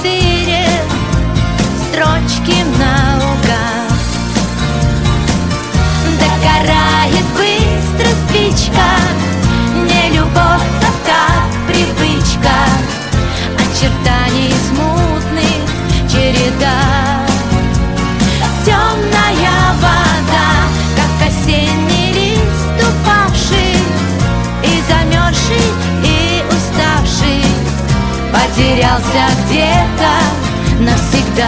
четыре строчки наугад. Догорает быстро спичка, не любовь, а как привычка, очертаний смутных череда. Темная вода, как осенний лист упавший, и замерзший, и уставший, потерялся где-то навсегда.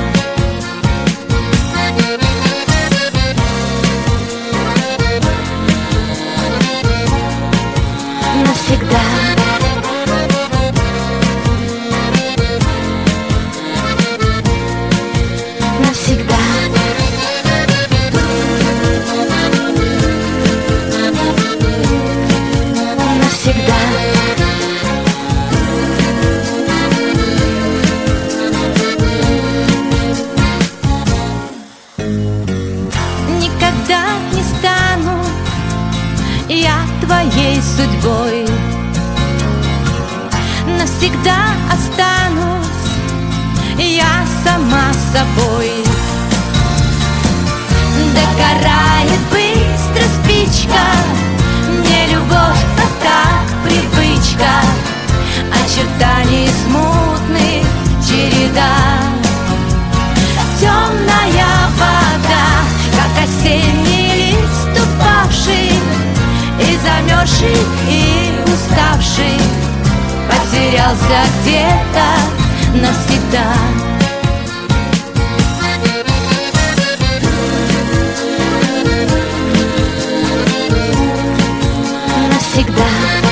Навсегда. Навсегда. Навсегда. Никогда не стану я твоей судьбой, навсегда останусь я сама собой. Догорает быстро спичка, не любовь, а так привычка, очертаний смутных череда. Темная вода, как осенний лист упавший, и замерзший, и уставший, потерялся где-то навсегда. Навсегда.